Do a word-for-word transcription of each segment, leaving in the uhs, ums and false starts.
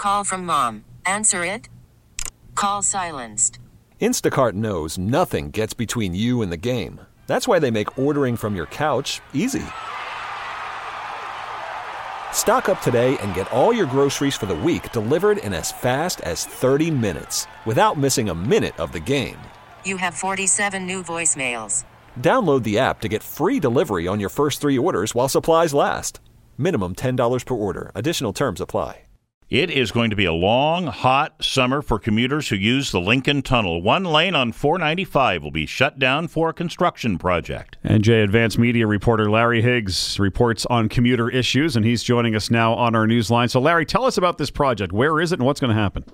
Call from mom. Answer it. Call silenced. Instacart knows nothing gets between you and the game. That's why they make ordering from your couch easy. Stock up today and get all your groceries for the week delivered in as fast as thirty minutes without missing a minute of the game. You have forty-seven new voicemails. Download the app to get free delivery on your first three orders while supplies last. Minimum ten dollars per order. Additional terms apply. It is going to be a long, hot summer for commuters who use the Lincoln Tunnel. One lane on four ninety-five will be shut down for a construction project. N J Advance Media reporter Larry Higgs reports on commuter issues, and he's joining us now on our news line. So, Larry, tell us about this project. Where is it and what's going to happen?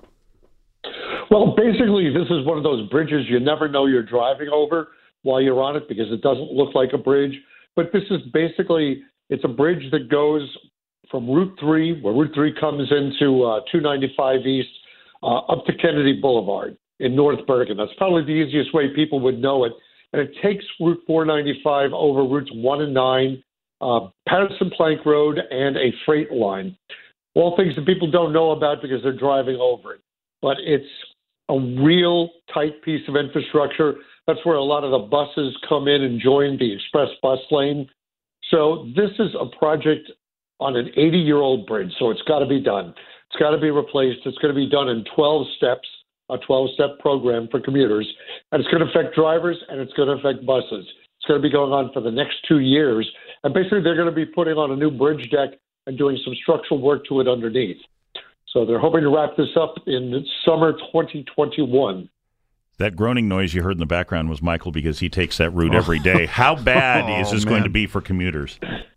Well, basically, this is one of those bridges you never know you're driving over while you're on it because it doesn't look like a bridge. But this is basically, it's a bridge that goes from Route three, where Route three comes into uh, two ninety-five East, uh, up to Kennedy Boulevard in North Bergen. That's probably the easiest way people would know it. And it takes Route four ninety-five over Routes one and nine, uh, Patterson Plank Road, and a freight line. All things that people don't know about because they're driving over it. But it's a real tight piece of infrastructure. That's where a lot of the buses come in and join the express bus lane. So this is a project on an eighty-year-old bridge, so it's got to be done. It's got to be replaced. It's going to be done in twelve steps, a twelve-step program for commuters, and it's going to affect drivers and it's going to affect buses. It's going to be going on for the next two years, and basically they're going to be putting on a new bridge deck and doing some structural work to it underneath. So they're hoping to wrap this up in summer twenty twenty-one. That groaning noise you heard in the background was Michael because he takes that route every day. How bad oh, is this man. going to be for commuters?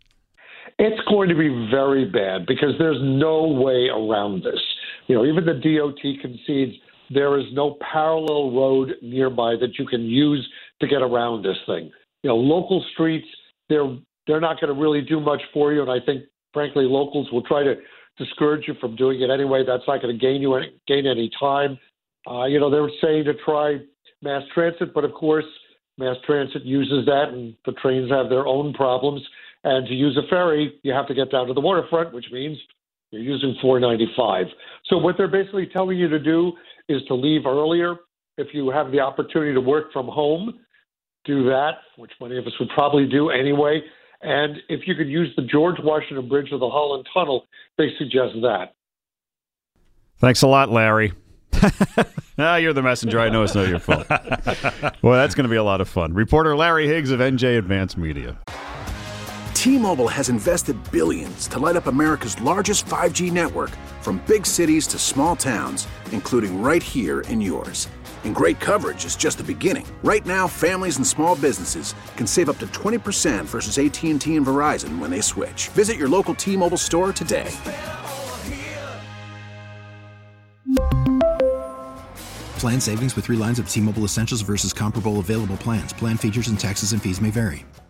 It's going to be very bad because there's no way around this. You know, even the D O T concedes there is no parallel road nearby that you can use to get around this thing. You know, local streets, they're they're not going to really do much for you, and I think, frankly, locals will try to discourage you from doing it anyway. That's not going to gain you any, gain any time. Uh, you know, they were saying to try mass transit, but of course, mass transit uses that, and the trains have their own problems. And to use a ferry, you have to get down to the waterfront, which means you're using four ninety-five. So what they're basically telling you to do is to leave earlier. If you have the opportunity to work from home, do that, which many of us would probably do anyway. And if you could use the George Washington Bridge or the Holland Tunnel, they suggest that. Thanks a lot, Larry. ah, you're the messenger. I know it's not your fault. Well, that's going to be a lot of fun. Reporter Larry Higgs of N J Advance Media. T-Mobile has invested billions to light up America's largest five G network, from big cities to small towns, including right here in yours. And great coverage is just the beginning. Right now, families and small businesses can save up to twenty percent versus A T and T and Verizon when they switch. Visit your local T-Mobile store today. Plan savings with three lines of T-Mobile Essentials versus comparable available plans. Plan features and taxes and fees may vary.